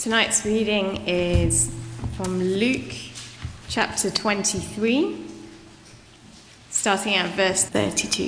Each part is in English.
Tonight's reading is from Luke chapter 23, starting at verse 32.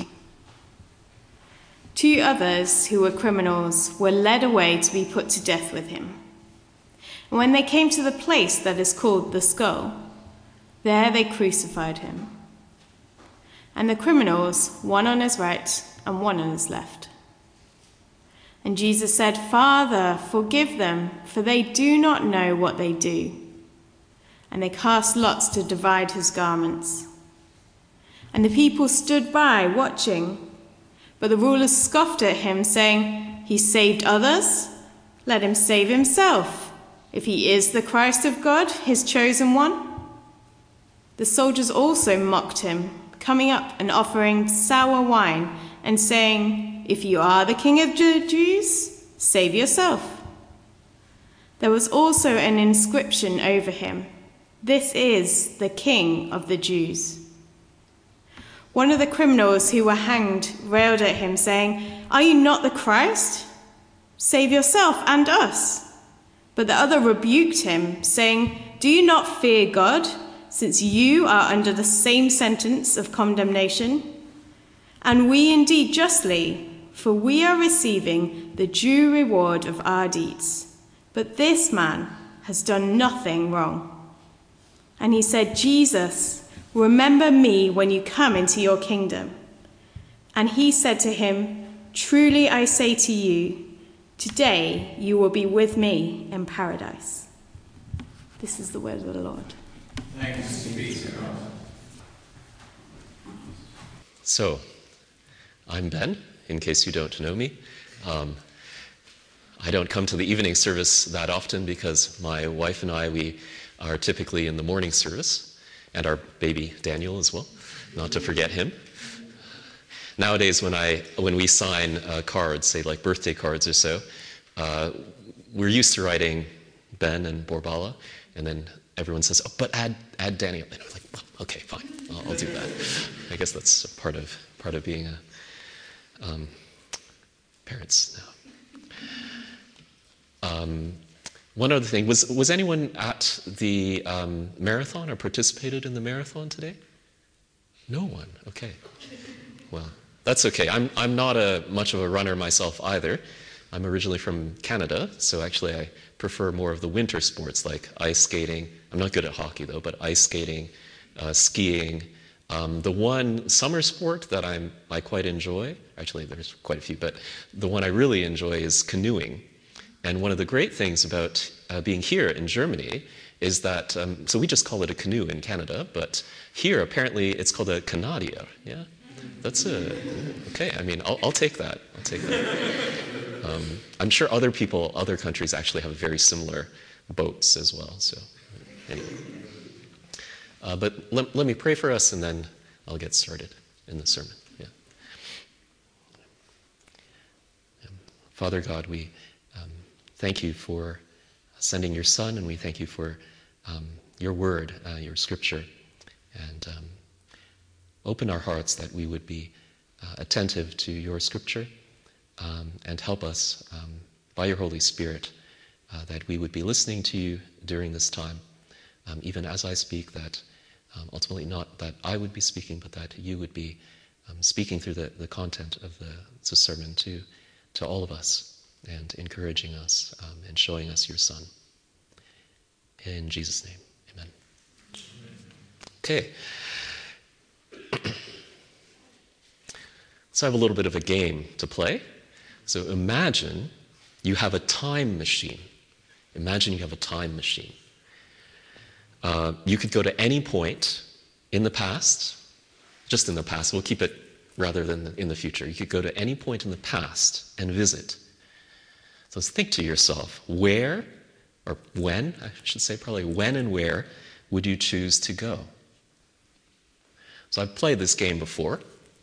Two others who were criminals were led away to be put to death with him. And when they came to the place that is called the Skull, there they crucified him. And the criminals, one on his right and one on his left. And Jesus said, "Father, forgive them, for they do not know what they do." And they cast lots to divide his garments. And the people stood by, watching. But the rulers scoffed at him, saying, "He saved others? Let him save himself, if he is the Christ of God, his chosen one." The soldiers also mocked him, coming up and offering sour wine, and saying, "If you are the King of the Jews, save yourself." There was also an inscription over him, "This is the King of the Jews." One of the criminals who were hanged railed at him, saying, "Are you not the Christ? Save yourself and us." But the other rebuked him, saying, "Do you not fear God, since you are under the same sentence of condemnation? And we indeed justly, for we are receiving the due reward of our deeds. But this man has done nothing wrong." And he said, "Jesus, remember me when you come into your kingdom." And he said to him, "Truly I say to you, today you will be with me in paradise." This is the word of the Lord. Thanks be to God. So, I'm Ben, in case you don't know me. I don't come to the evening service that often because my wife and I, we are typically in the morning service, and our baby Daniel as well, not to forget him. Nowadays, when we sign cards, say like birthday cards or so, we're used to writing Ben and Borbala, and then everyone says, "Oh, but add Daniel." And I'm like, "Oh, okay, fine, I'll do that." I guess that's part of being a parents now. One other thing, was anyone at the marathon or participated in the marathon today? No one. Okay. Well, that's okay. I'm not much of a runner myself either. I'm originally from Canada, so actually I prefer more of the winter sports like ice skating. I'm not good at hockey though, but ice skating, skiing. The one summer sport that I quite enjoy, actually there's quite a few, but the one I really enjoy is canoeing. And one of the great things about being here in Germany is that, so we just call it a canoe in Canada, but here apparently it's called a Canadier, yeah? That's okay, I mean, I'll take that, I'm sure other countries actually have very similar boats as well, so anyway. But let me pray for us, and then I'll get started in the sermon. Yeah. Father God, we thank you for sending your Son, and we thank you for your word, your scripture, and open our hearts that we would be attentive to your scripture, and help us by your Holy Spirit that we would be listening to you during this time, even as I speak, that ultimately not that I would be speaking, but that you would be speaking through the content of the sermon to all of us and encouraging us and showing us your Son. In Jesus' name, amen. Okay. So I have a little bit of a game to play. So imagine you have a time machine. Imagine you have a time machine. You could go to any point in the past, just in the past, we'll keep it rather than in the future. You could go to any point in the past and visit. So think to yourself, where, or when, I should say probably when and where would you choose to go? So I've played this game before.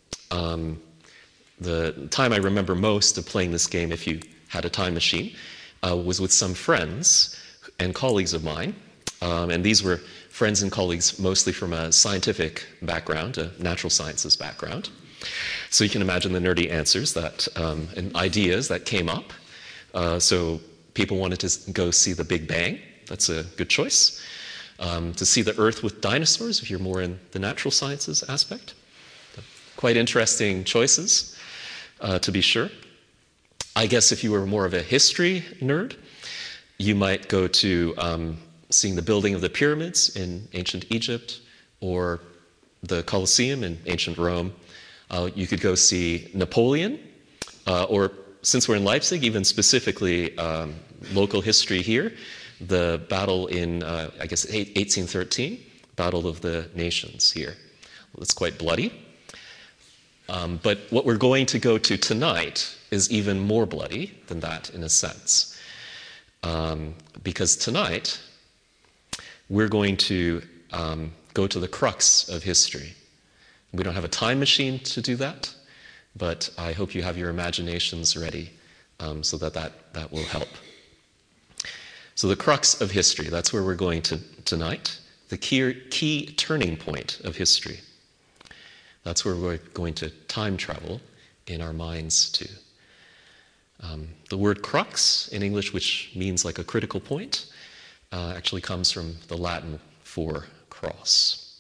The time I remember most of playing this game, if you had a time machine, was with some friends and colleagues of mine. And these were friends and colleagues mostly from a scientific background, a natural sciences background. So you can imagine the nerdy answers that and ideas that came up. So people wanted to go see the Big Bang. That's a good choice. To see the Earth with dinosaurs, if you're more in the natural sciences aspect. Quite interesting choices, to be sure. I guess if you were more of a history nerd, you might go to seeing the building of the pyramids in ancient Egypt or the Colosseum in ancient Rome. You could go see Napoleon, or since we're in Leipzig, even specifically local history here, the battle in, 1813, Battle of the Nations here. Well, it's quite bloody. But what we're going to go to tonight is even more bloody than that, in a sense. Because tonight, we're going to go to the crux of history. We don't have a time machine to do that, but I hope you have your imaginations ready so that will help. So the crux of history, that's where we're going to tonight. The key turning point of history. That's where we're going to time travel in our minds to. The word crux in English, which means like a critical point, actually comes from the Latin for cross.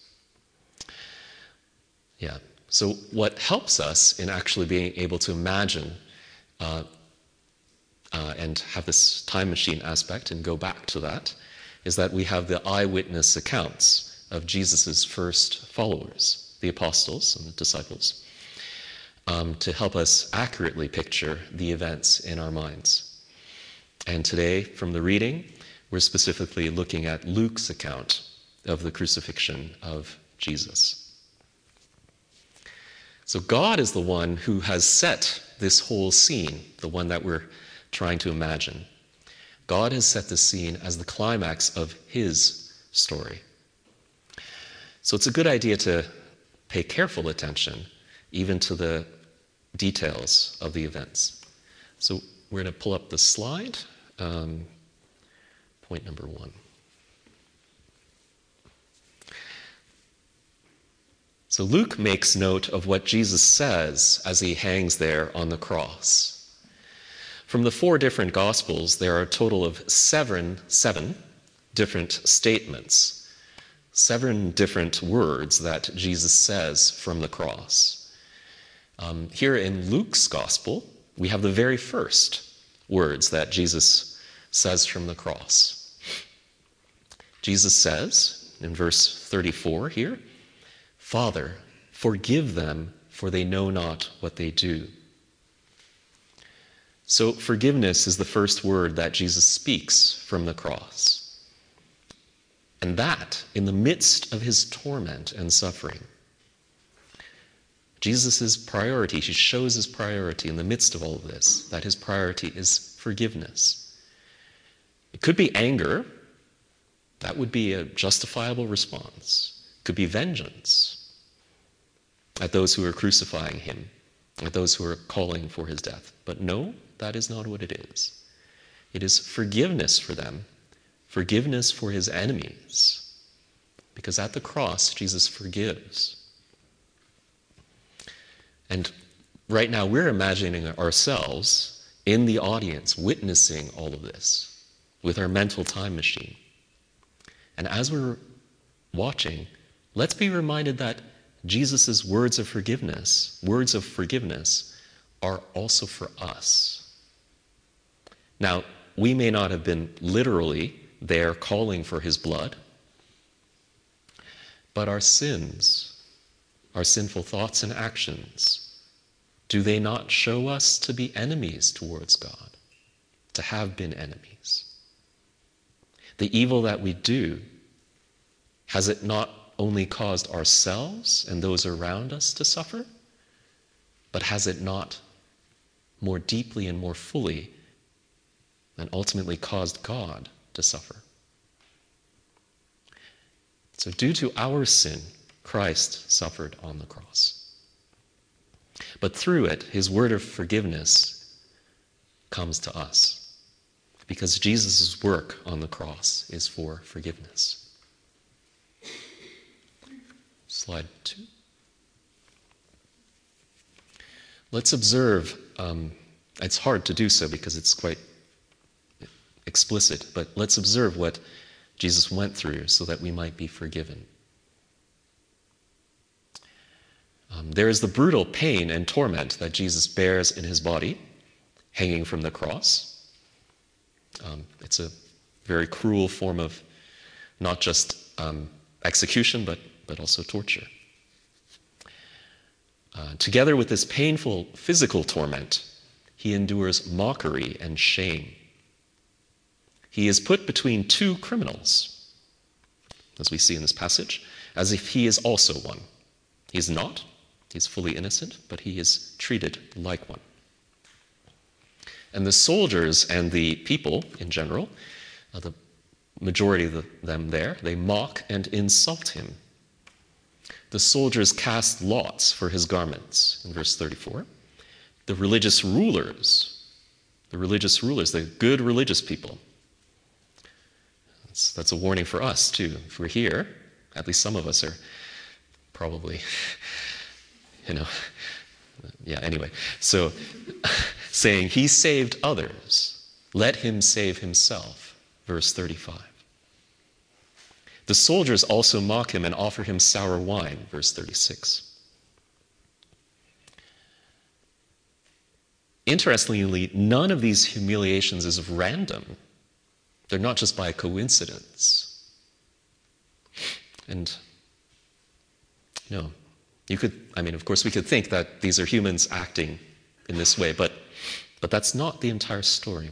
Yeah. So what helps us in actually being able to imagine and have this time machine aspect and go back to that is that we have the eyewitness accounts of Jesus' first followers, the apostles and the disciples, to help us accurately picture the events in our minds. And today, from the reading, we're specifically looking at Luke's account of the crucifixion of Jesus. So God is the one who has set this whole scene, the one that we're trying to imagine. God has set the scene as the climax of his story. So it's a good idea to pay careful attention even to the details of the events. So we're going to pull up the slide. Point number 1. So Luke makes note of what Jesus says as he hangs there on the cross. From the 4 different Gospels, there are a total of seven different statements, 7 different words that Jesus says from the cross. Here in Luke's Gospel, we have the very first words that Jesus says from the cross. Jesus says, in verse 34 here, "Father, forgive them, for they know not what they do." So forgiveness is the first word that Jesus speaks from the cross. And that, in the midst of his torment and suffering, Jesus' priority, he shows his priority in the midst of all of this, that his priority is forgiveness. It could be anger. That would be a justifiable response. It could be vengeance at those who are crucifying him, at those who are calling for his death. But no, that is not what it is. It is forgiveness for them, forgiveness for his enemies, because at the cross, Jesus forgives. And right now, we're imagining ourselves in the audience, witnessing all of this with our mental time machine. And as we're watching, let's be reminded that Jesus' words of forgiveness are also for us. Now, we may not have been literally there calling for his blood, but our sins, our sinful thoughts and actions, do they not show us to be enemies towards God, to have been enemies? The evil that we do, has it not only caused ourselves and those around us to suffer, but has it not more deeply and more fully and ultimately caused God to suffer? So due to our sin, Christ suffered on the cross. But through it, his word of forgiveness comes to us, because Jesus' work on the cross is for forgiveness. Slide 2. Let's observe, it's hard to do so because it's quite explicit, but let's observe what Jesus went through so that we might be forgiven. There is the brutal pain and torment that Jesus bears in his body, hanging from the cross. It's a very cruel form of not just execution, but also torture. Together with this painful physical torment, he endures mockery and shame. He is put between two criminals, as we see in this passage, as if he is also one. He is not. He's fully innocent, but he is treated like one. And the soldiers and the people in general, the majority of them there, they mock and insult him. The soldiers cast lots for his garments, in verse 34. The religious rulers, the good religious people. That's a warning for us, too. If we're here, at least some of us are probably, anyway. So, saying, he saved others, let him save himself, verse 35. The soldiers also mock him and offer him sour wine, verse 36. Interestingly, none of these humiliations is random. They're not just by coincidence. And no, of course we could think that these are humans acting in this way, but that's not the entire story.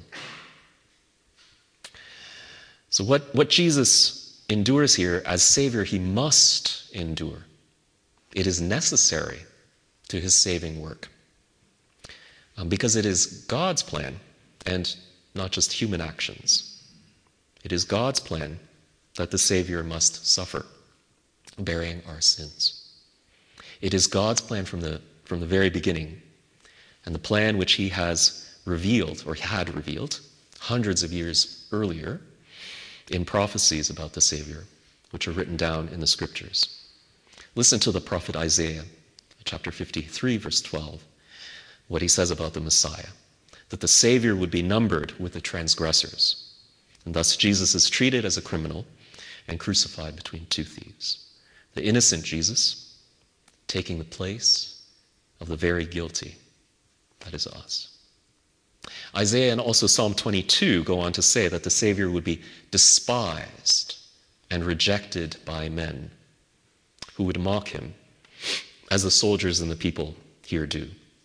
So what Jesus endures here as Savior, he must endure. It is necessary to his saving work. Because it is God's plan, and not just human actions. It is God's plan that the Savior must suffer, bearing our sins. It is God's plan from the very beginning, and the plan which he has revealed, or had revealed, hundreds of years earlier in prophecies about the Savior, which are written down in the Scriptures. Listen to the prophet Isaiah, chapter 53, verse 12, what he says about the Messiah, that the Savior would be numbered with the transgressors. And thus Jesus is treated as a criminal and crucified between two thieves. The innocent Jesus taking the place of the very guilty, that is us. Isaiah and also Psalm 22 go on to say that the Savior would be despised and rejected by men who would mock him, as the soldiers and the people here do.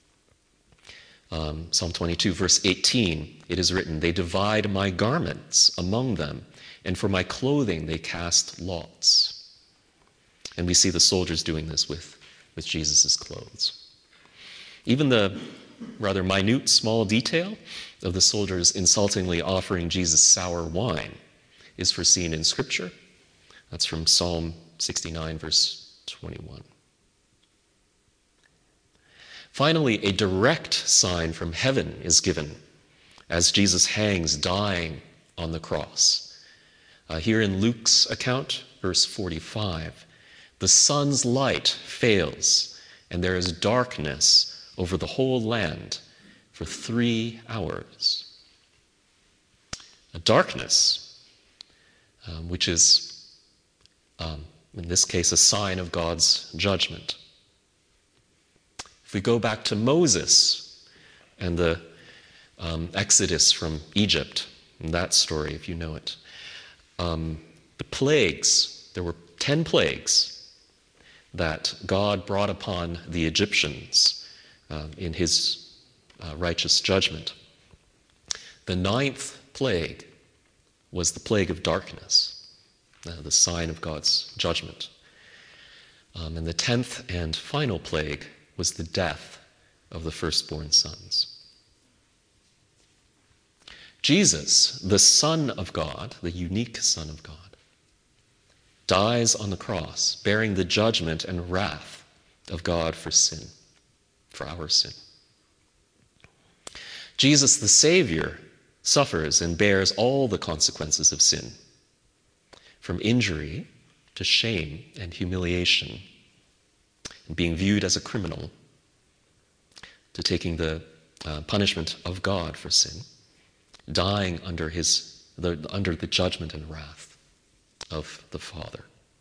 Psalm 22, verse 18, it is written, they divide my garments among them, and for my clothing they cast lots. And we see the soldiers doing this with Jesus' clothes. Even the rather minute, small detail of the soldiers insultingly offering Jesus sour wine is foreseen in Scripture. That's from Psalm 69, verse 21. Finally, a direct sign from heaven is given as Jesus hangs dying on the cross. Here in Luke's account, verse 45, the sun's light fails, and there is darkness over the whole land for 3 hours. A darkness, which is, in this case, a sign of God's judgment. If we go back to Moses and the Exodus from Egypt, and that story, if you know it, the plagues, there were 10 plagues that God brought upon the Egyptians in his righteous judgment. The 9th plague was the plague of darkness, the sign of God's judgment. And the 10th and final plague was the death of the firstborn sons. Jesus, the Son of God, the unique Son of God, dies on the cross, bearing the judgment and wrath of God for sin, for our sin. Jesus, the Savior, suffers and bears all the consequences of sin, from injury to shame and humiliation, and being viewed as a criminal, to taking the punishment of God for sin, dying under his under the judgment and wrath of the Father.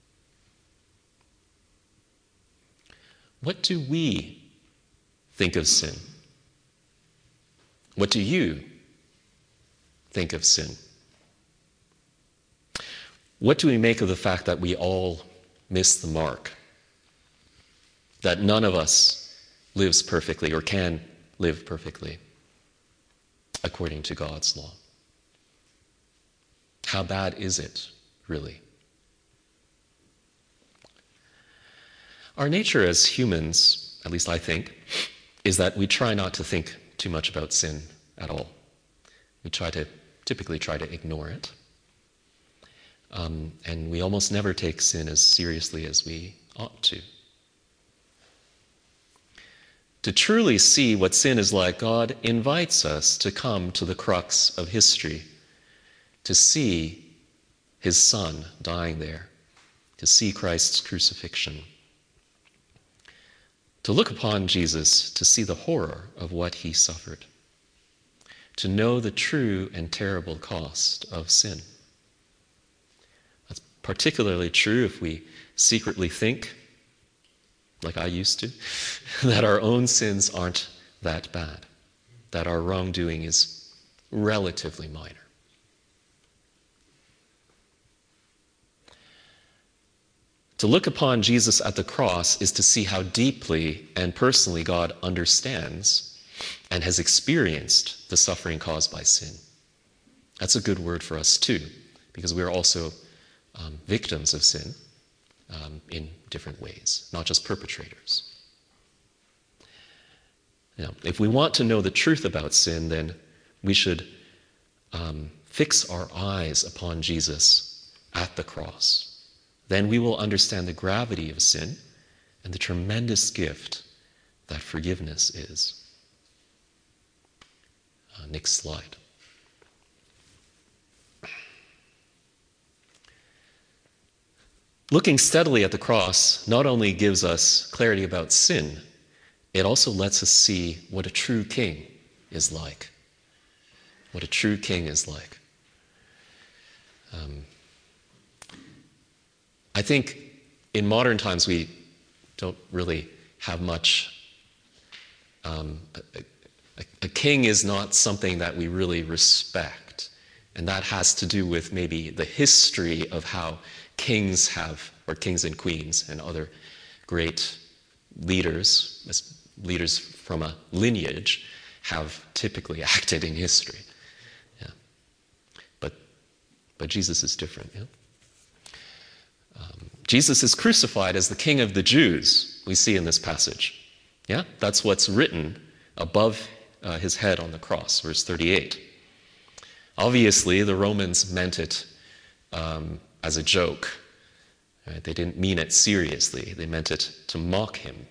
What do we think of sin? What do you think of sin? What do we make of the fact that we all miss the mark? That none of us lives perfectly or can live perfectly according to God's law? How bad is it, really? Our nature as humans, at least I think, is that we try not to think too much about sin at all. We typically try to ignore it. And we almost never take sin as seriously as we ought to. To truly see what sin is like, God invites us to come to the crux of history, to see his Son dying there, to see Christ's crucifixion, to look upon Jesus, to see the horror of what he suffered, to know the true and terrible cost of sin. That's particularly true if we secretly think, like I used to, that our own sins aren't that bad, that our wrongdoing is relatively minor. To look upon Jesus at the cross is to see how deeply and personally God understands and has experienced the suffering caused by sin. That's a good word for us too, because we are also victims of sin in different ways, not just perpetrators. Now, if we want to know the truth about sin, then we should fix our eyes upon Jesus at the cross. Then we will understand the gravity of sin and the tremendous gift that forgiveness is. Next slide. Looking steadily at the cross not only gives us clarity about sin, it also lets us see what a true king is like. What a true king is like. I think in modern times we don't really have much. A king is not something that we really respect. And that has to do with maybe the history of how kings have, or kings and queens and other great leaders, leaders from a lineage, have typically acted in history. Yeah. But Jesus is different. Yeah? Jesus is crucified as the King of the Jews, we see in this passage. Yeah, that's what's written above his head on the cross, verse 38. Obviously, the Romans meant it as a joke. Right? They didn't mean it seriously. They meant it to mock him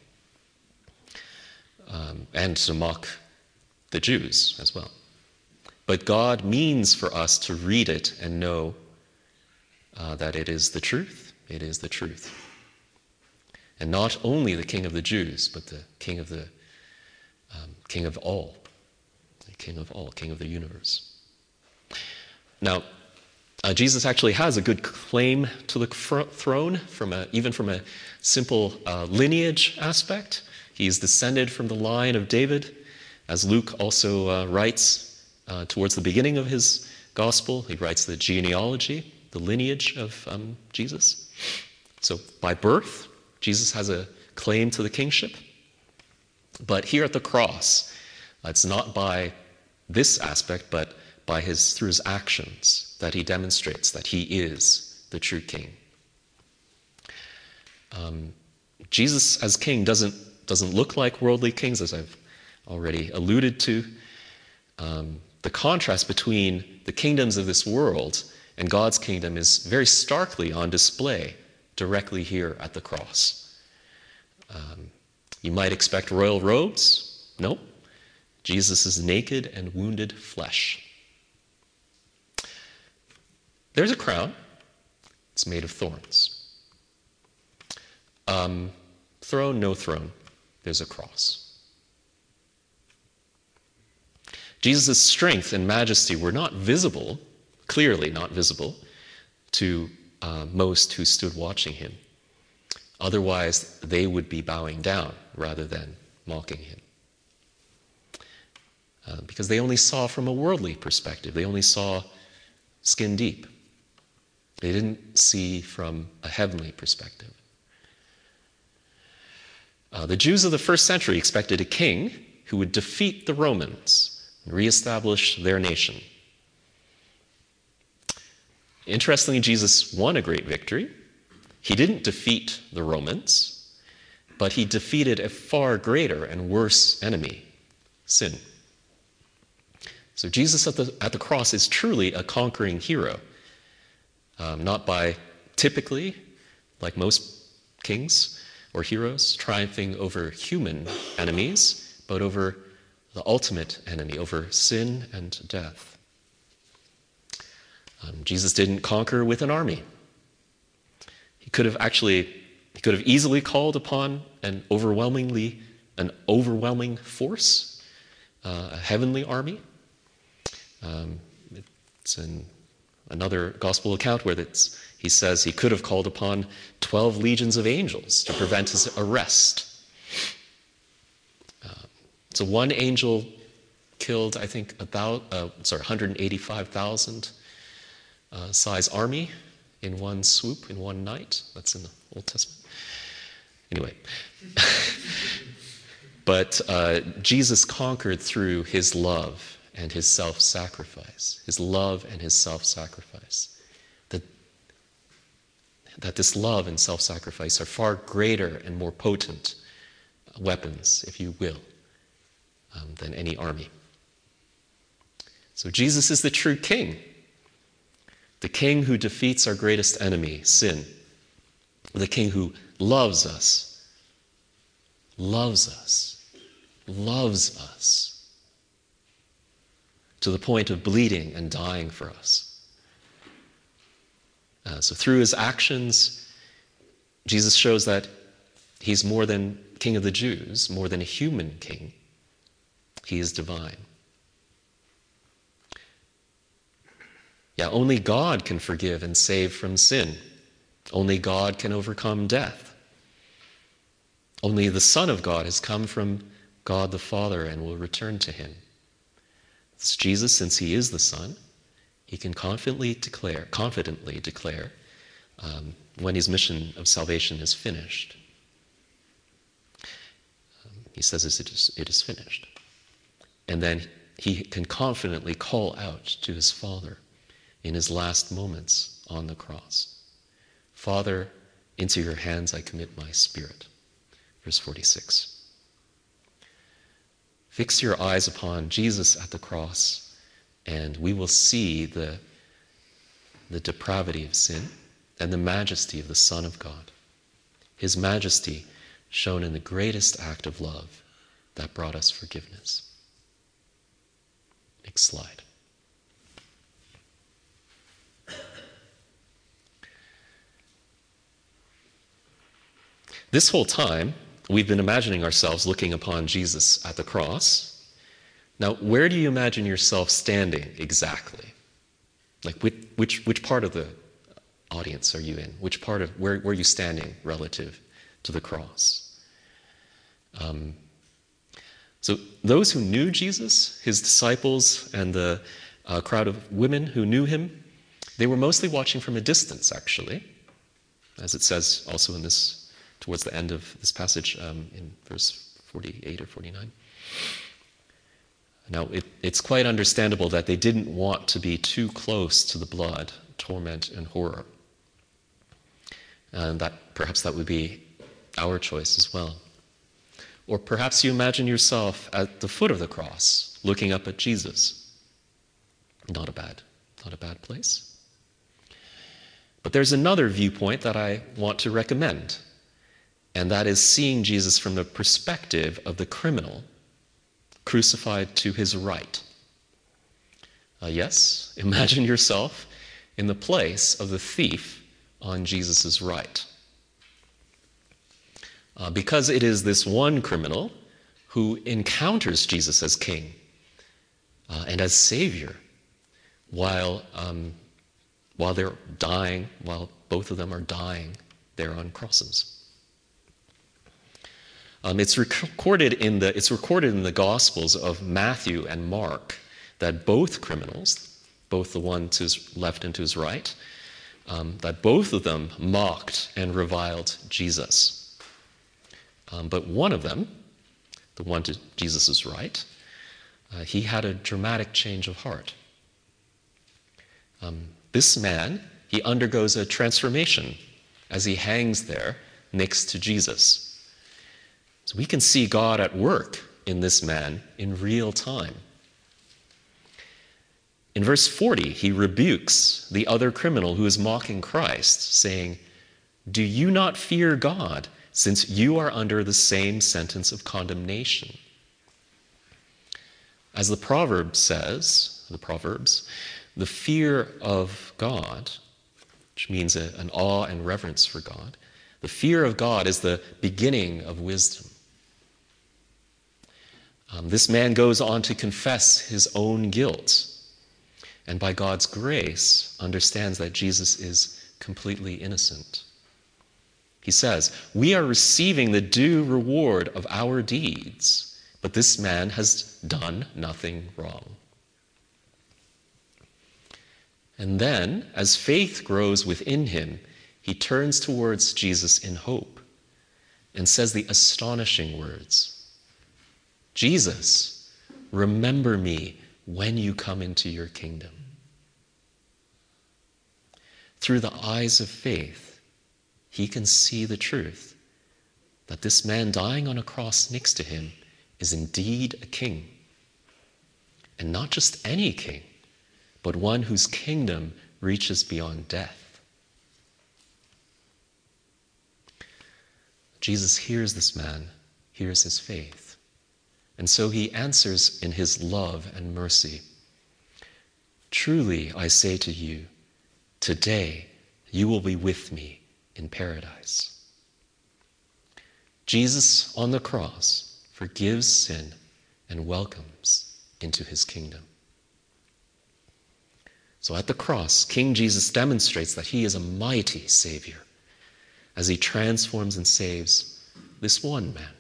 and to mock the Jews as well. But God means for us to read it and know that it is the truth. It is the truth. And not only the King of the Jews, but the King of the King of all. The King of all, King of the universe. Now, Jesus actually has a good claim to the throne, even from a simple lineage aspect. He's descended from the line of David, as Luke also writes towards the beginning of his gospel. He writes the genealogy, the lineage of Jesus. So by birth, Jesus has a claim to the kingship. But here at the cross, it's not by this aspect, but through his actions that he demonstrates that he is the true king. Jesus as king doesn't look like worldly kings, as I've already alluded to. The contrast between the kingdoms of this world and God's kingdom is very starkly on display directly here at the cross. You might expect royal robes. Nope. Jesus is naked and wounded flesh. There's a crown. It's made of thorns. Throne, no throne. There's a cross. Jesus' strength and majesty were not visible clearly not visible to most who stood watching him. Otherwise, they would be bowing down rather than mocking him. Because they only saw from a worldly perspective. They only saw skin deep. They didn't see from a heavenly perspective. The Jews of the first century expected a king who would defeat the Romans and reestablish their nation. Interestingly, Jesus won a great victory. He didn't defeat the Romans, but he defeated a far greater and worse enemy, sin. So Jesus at the cross is truly a conquering hero, not by typically, like most kings or heroes, triumphing over human enemies, but over the ultimate enemy, over sin and death. Jesus didn't conquer with an army. He could have easily called upon an overwhelming force, a heavenly army. It's in another gospel account where he says he could have called upon 12 legions of angels to prevent his arrest. So one angel killed, I think, 185,000 size army in one swoop, in one night. That's in the Old Testament. Anyway. But Jesus conquered through his love and his self-sacrifice. His love and his self-sacrifice. That this love and self-sacrifice are far greater and more potent weapons, if you will, than any army. So Jesus is the true king. The king who defeats our greatest enemy, sin. The king who loves us, to the point of bleeding and dying for us. So through his actions, Jesus shows that he's more than King of the Jews, more than a human king. He is divine. Yeah, only God can forgive and save from sin. Only God can overcome death. Only the Son of God has come from God the Father and will return to him. It's Jesus, since he is the Son, he can confidently declare when his mission of salvation is finished. He says it is finished. And then he can confidently call out to his Father in his last moments on the cross. Father, into your hands I commit my spirit. Verse 46. Fix your eyes upon Jesus at the cross, and we will see the depravity of sin and the majesty of the Son of God. His majesty shown in the greatest act of love that brought us forgiveness. Next slide. This whole time, we've been imagining ourselves looking upon Jesus at the cross. Now, where do you imagine yourself standing exactly? Like, which part of the audience are you in? Which part of, where are you standing relative to the cross? So those who knew Jesus, his disciples, and the crowd of women who knew him, they were mostly watching from a distance, actually, as it says also in this, towards the end of this passage in verse 48 or 49. Now, it's quite understandable that they didn't want to be too close to the blood, torment, and horror. And perhaps that would be our choice as well. Or perhaps you imagine yourself at the foot of the cross, looking up at Jesus. Not a bad place. But there's another viewpoint that I want to recommend, and that is seeing Jesus from the perspective of the criminal crucified to his right. Yes, imagine yourself in the place of the thief on Jesus' right. Because it is this one criminal who encounters Jesus as king and as Savior, while they're dying, while both of them are dying there on crosses. It's recorded in the Gospels of Matthew and Mark that both criminals, both the one to his left and to his right, that both of them mocked and reviled Jesus. But one of them, the one to Jesus' right, he had a dramatic change of heart. This man, he undergoes a transformation as he hangs there next to Jesus. So we can see God at work in this man in real time. In verse 40, he rebukes the other criminal who is mocking Christ, saying, "Do you not fear God, since you are under the same sentence of condemnation?" As the proverb says, the fear of God, which means an awe and reverence for God, the fear of God is the beginning of wisdom. This man goes on to confess his own guilt, and by God's grace understands that Jesus is completely innocent. He says, "We are receiving the due reward of our deeds, but this man has done nothing wrong." And then, as faith grows within him, he turns towards Jesus in hope and says the astonishing words, "Jesus, remember me when you come into your kingdom." Through the eyes of faith, he can see the truth that this man dying on a cross next to him is indeed a king. And not just any king, but one whose kingdom reaches beyond death. Jesus hears this man, hears his faith. And so he answers in his love and mercy, "Truly I say to you, today you will be with me in paradise." Jesus on the cross forgives sin and welcomes into his kingdom. So at the cross, King Jesus demonstrates that he is a mighty Savior as he transforms and saves this one man,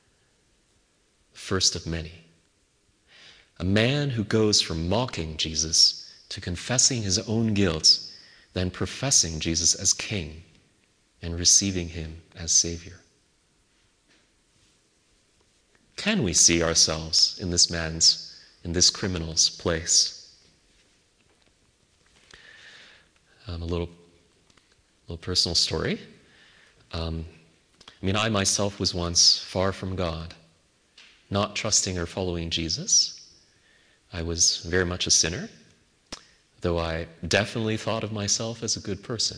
first of many. A man who goes from mocking Jesus to confessing his own guilt, then professing Jesus as king and receiving him as Savior. Can we see ourselves in this criminal's place? A little personal story. I myself was once far from God, not trusting or following Jesus. I was very much a sinner, though I definitely thought of myself as a good person.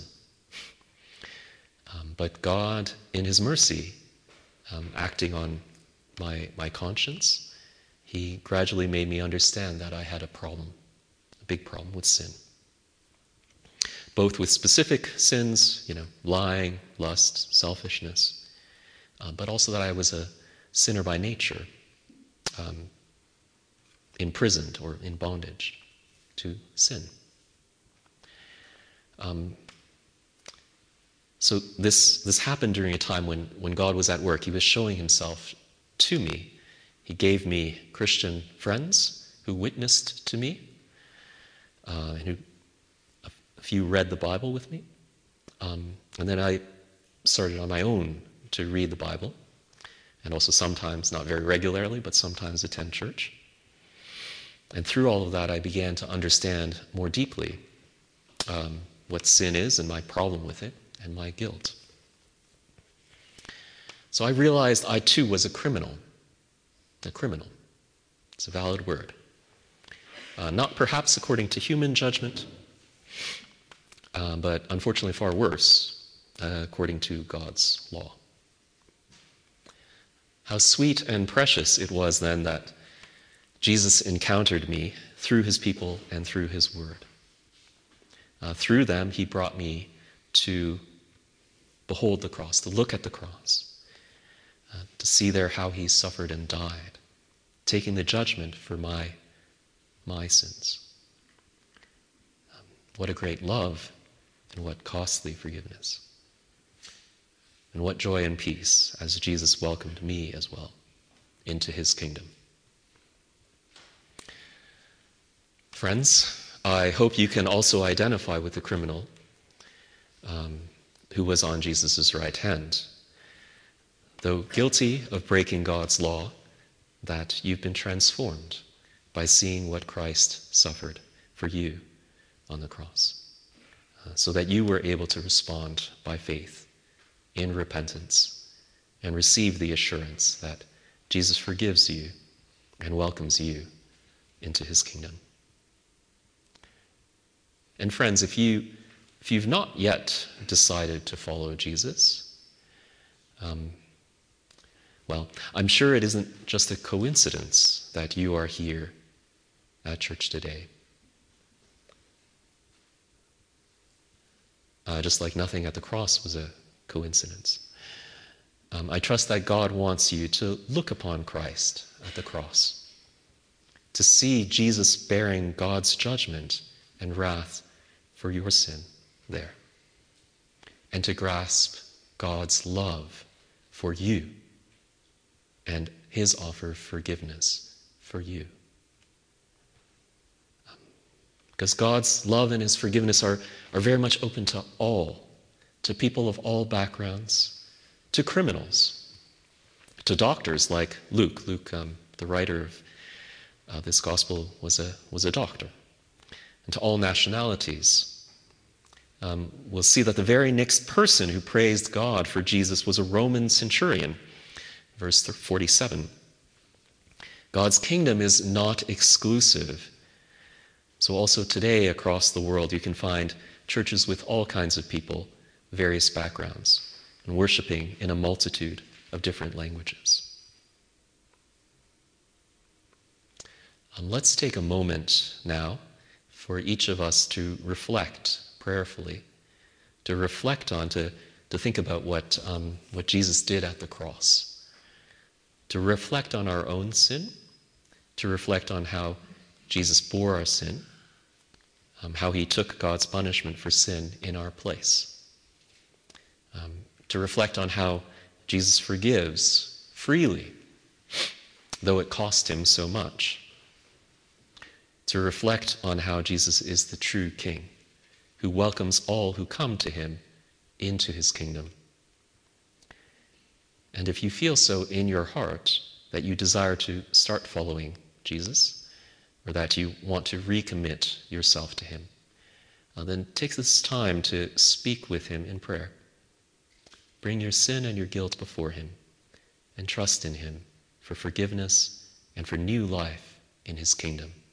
But God, in his mercy, acting on my conscience, he gradually made me understand that I had a big problem with sin. Both with specific sins, lying, lust, selfishness, but also that I was a sinner by nature, imprisoned or in bondage to sin. So this happened during a time when God was at work. He was showing himself to me. He gave me Christian friends who witnessed to me, and a few read the Bible with me. And then I started on my own to read the Bible, and also sometimes, not very regularly, but sometimes attend church. And through all of that, I began to understand more deeply what sin is and my problem with it and my guilt. So I realized I too was a criminal. A criminal. It's a valid word. Not perhaps according to human judgment, but unfortunately far worse, according to God's law. How sweet and precious it was then that Jesus encountered me through his people and through his word. Through them, he brought me to behold the cross, to look at the cross, to see there how he suffered and died, taking the judgment for my sins. What a great love, and what costly forgiveness. And what joy and peace as Jesus welcomed me as well into his kingdom. Friends, I hope you can also identify with the criminal who was on Jesus' right hand. Though guilty of breaking God's law, that you've been transformed by seeing what Christ suffered for you on the cross, so that you were able to respond by faith in repentance and receive the assurance that Jesus forgives you and welcomes you into his kingdom. And friends, if you've not yet decided to follow Jesus, well, I'm sure it isn't just a coincidence that you are here at church today. Just like nothing at the cross was a coincidence. I trust that God wants you to look upon Christ at the cross, to see Jesus bearing God's judgment and wrath for your sin there, and to grasp God's love for you and his offer of forgiveness for you. Because God's love and his forgiveness are very much open to all, to people of all backgrounds, to criminals, to doctors like Luke. Luke, the writer of this gospel, was a doctor, and to all nationalities. We'll see that the very next person who praised God for Jesus was a Roman centurion. Verse 47. God's kingdom is not exclusive. So also today across the world you can find churches with all kinds of people, various backgrounds, and worshiping in a multitude of different languages. Let's take a moment now for each of us to reflect prayerfully, to reflect on, to think about what Jesus did at the cross, to reflect on our own sin, to reflect on how Jesus bore our sin, how he took God's punishment for sin in our place, to reflect on how Jesus forgives freely, though it cost him so much, to reflect on how Jesus is the true King, who welcomes all who come to him into his kingdom. And if you feel so in your heart that you desire to start following Jesus, or that you want to recommit yourself to him, then take this time to speak with him in prayer. Bring your sin and your guilt before him, and trust in him for forgiveness and for new life in his kingdom.